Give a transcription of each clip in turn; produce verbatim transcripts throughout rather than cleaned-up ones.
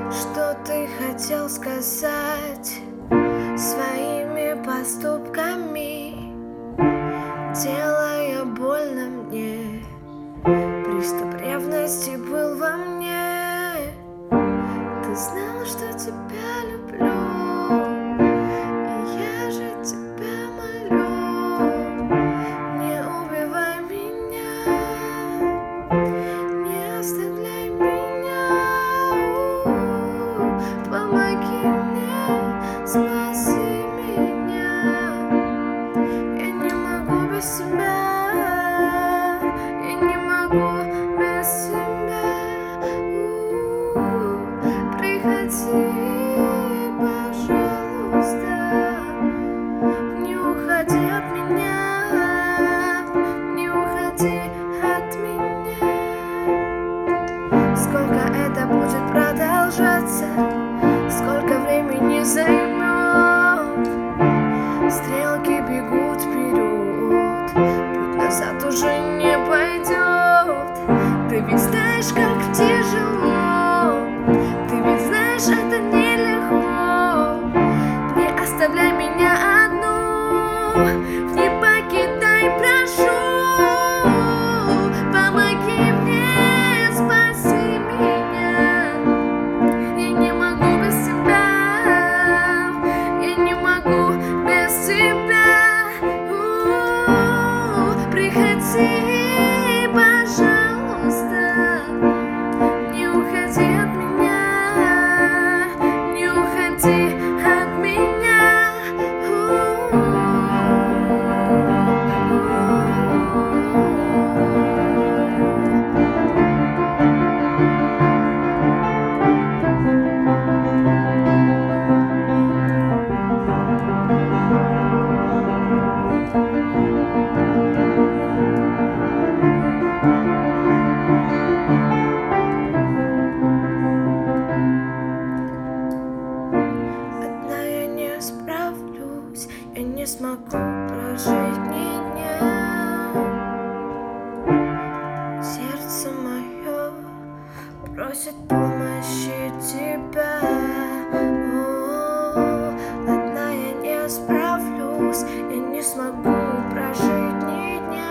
Что ты хотел сказать своими поступками, делая больно мне? Приступ ревности был во мне. Ты знал, что тебя люблю, и я же тебя молю. Не убивай меня, не оставляй меня. Помоги мне, спаси меня. Я не могу без тебя, я не могу без тебя. У-у-у. Приходи, пожалуйста, не уходи от меня, не уходи от меня. Сколько это будет продолжаться? Сколько времени займет? Стрелки бегут вперед, путь назад уже не пойдет. Ты ведь знаешь, как тяжело, ты ведь знаешь, это нелегко. Не оставляй меня одну, не покидай, прошу. Помоги мне, спаси меня. Я не могу без тебя, я не могу без тебя. У-у-у. Приходи, пожалуйста, не уходи от меня, не уходи от меня. У-у-у. Одна я не справлюсь, я не смогу прожить ни дня. Сердце мое просит помощи тебя. О, одна я не справлюсь, я не смогу прожить ни дня.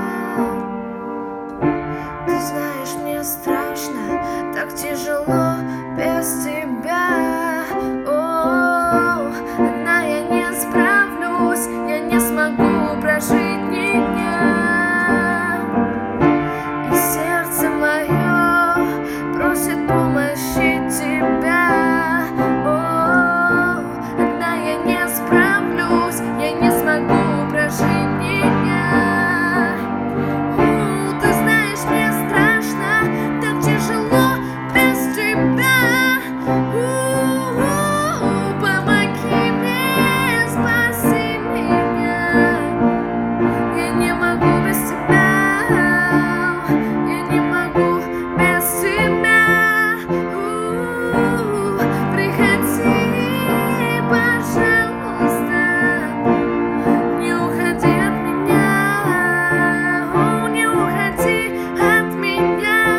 Ты знаешь, мне страшно, так тяжело без тебя. О, одна я не справлюсь, я не смогу прожить ни дня. И сердце мое просит помощи тебя. О, одна я не справлюсь, я не смогу прожить ни дня. У, ты знаешь, мне страшно, так тяжело без тебя. У-у-у. Помоги мне, спаси меня. Я не могу без тебя, я не могу без тебя. У-у-у. Приходи, пожалуйста, не уходи от меня. О, не уходи от меня.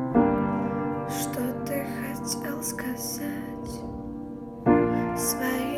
Что ты хотел сказать своим